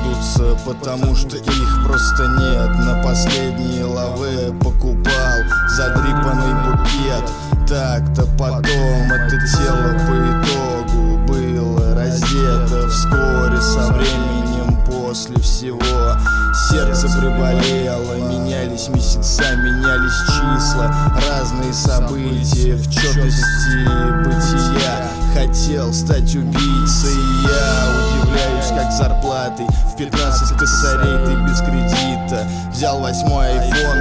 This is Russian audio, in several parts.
сбудутся, потому что их просто нет. На последние лаве покупал задрипанный букет. Так-то потом это тело по итогу было раздето. Вскоре со временем после всего сердце приболело. Менялись месяца, менялись числа, разные события в четности бытия. Хотел стать убийцей, я удивляюсь, как зарплатой в 15 косарей ты без кредита. Взял 8-й айфон,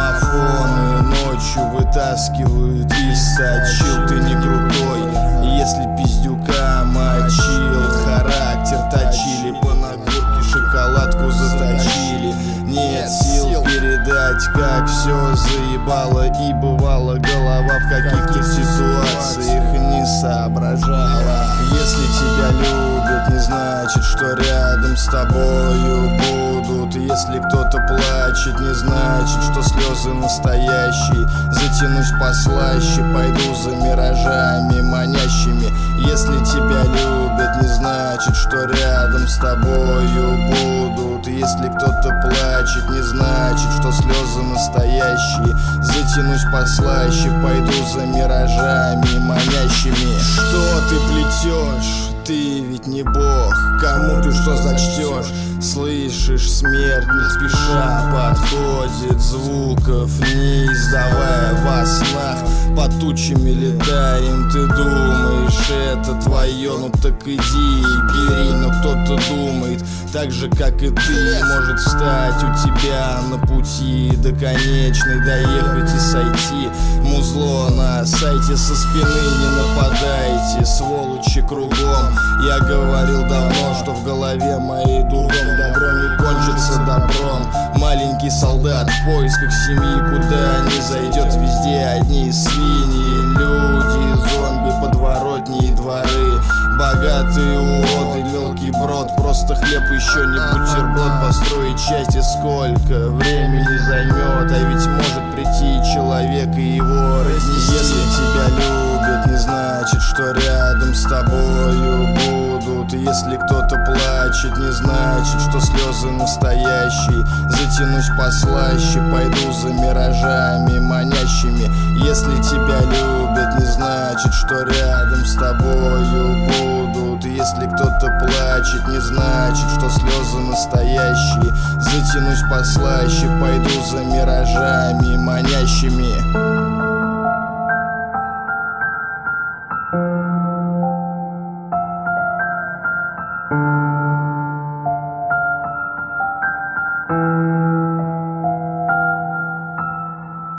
мафоны ночью вытаскивают из чил. Ты не крутой, если пиздюка мочил. Характер точили, по нагурке шоколадку заточили. Нет сил передать, как все заебало. И бывало голова в каких-то ситуациях не соображала. Если тебя любят, не значит, что рядом с тобою будут. Если кто-то плачет, не значит, что слезы настоящие. Затянусь послаще, пойду за миражами манящими. Если тебя любят, не значит, что рядом с тобою будут. Если кто-то плачет, не значит, что слезы настоящие. Затянусь послаще, пойду за миражами манящими. Что ты плетешь? Ты ведь не бог, кому ты что зачтешь? Слышишь, смерть не спеша подходит, звуков не издавая во снах. Под тучами летаем, ты думаешь, это твое, ну так иди и бери. Но кто-то думает так же, как и ты. Может встать у тебя на пути до конечной, доехать и сойти. Музло на сайте, со спины не нападайте, сволочи кругом. Я говорил давно, что в голове моей дугом добро не кончится добром. Маленький солдат в поисках семьи, куда не зайдет, везде одни свиньи. Люди, зомби, подворотни и дворы. Богатые уроды, мелкий брод, просто хлеб, еще не бутерброд. Построить счастье сколько времени займет, а ведь может прийти человек и его разнесет. Если тебя любят, не значит, что рядом с тобою будут. Если кто-то плачет, не значит, что слезы настоящие. Затянусь послаще, пойду за миражами манящими. Если тебя любят, не значит, что рядом с тобою будут. Если кто-то плачет, не значит, что слезы настоящие. Затянусь послаще, пойду за миражами манящими.